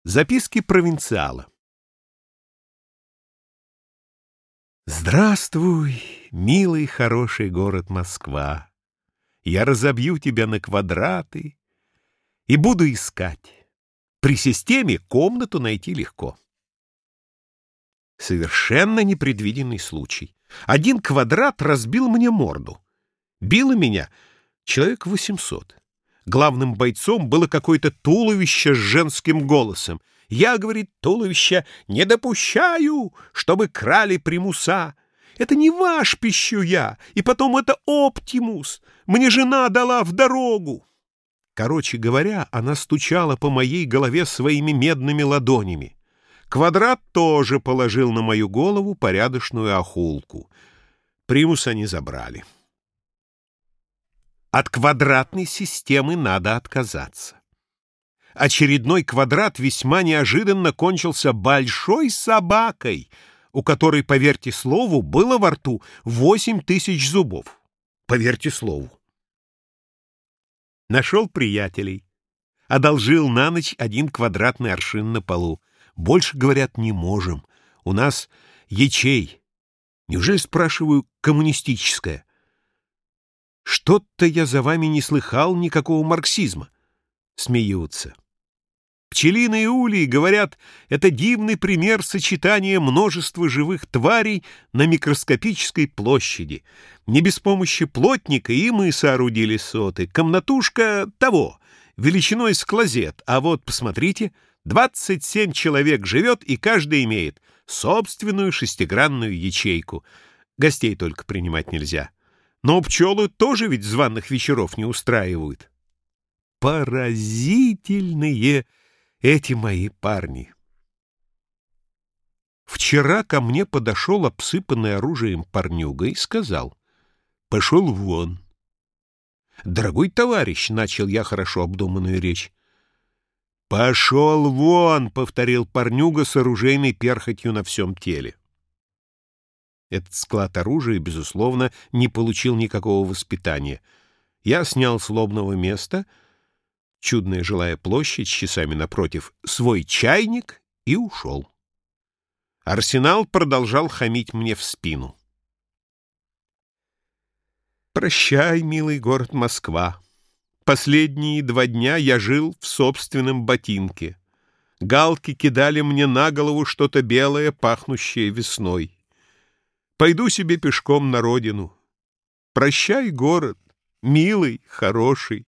Записки провинциала. Здравствуй, милый, хороший город Москва. Я разобью тебя на квадраты и буду искать. При системе комнату найти легко. Совершенно непредвиденный случай. Один квадрат разбил мне морду. Било меня человек 800. Главным бойцом было какое-то туловище с женским голосом. Я, говорит, туловище не допущаю, чтобы крали примуса. Это не ваш, пищу я, и потом это Оптимус. Мне жена дала в дорогу. Короче говоря, она стучала по моей голове своими медными ладонями. Квадрат тоже положил на мою голову порядочную охулку. Примус они забрали. От квадратной системы надо отказаться. Очередной квадрат весьма неожиданно кончился большой собакой, у которой, поверьте слову, было во рту 8000 зубов. Поверьте слову. Нашел приятелей. Одолжил на ночь один квадратный аршин на полу. Больше, говорят, не можем. У нас ячей. Неужели, спрашиваю, коммунистическая? Что-то я за вами не слыхал никакого марксизма. Смеются. Пчелиные ульи, говорят, это дивный пример сочетания множества живых тварей на микроскопической площади. Не без помощи плотника и мы соорудили соты. Комнатушка того, величиной с клозет. А вот, посмотрите, 27 человек живет, и каждый имеет собственную шестигранную ячейку. Гостей только принимать нельзя. Но пчелы тоже ведь званых вечеров не устраивают. Поразительные эти мои парни. Вчера ко мне подошел обсыпанный оружием парнюга и сказал: «Пошел вон». «Дорогой товарищ», — начал я хорошо обдуманную речь. «Пошел вон», — повторил парнюга с оружейной перхотью на всем теле. Этот склад оружия, безусловно, не получил никакого воспитания. Я снял с лобного места, чудная жилая площадь с часами напротив, свой чайник и ушел. Арсенал продолжал хамить мне в спину. Прощай, милый город Москва. Последние 2 дня я жил в собственном ботинке. Галки кидали мне на голову что-то белое, пахнущее весной. Пойду себе пешком на родину. Прощай, город, милый, хороший.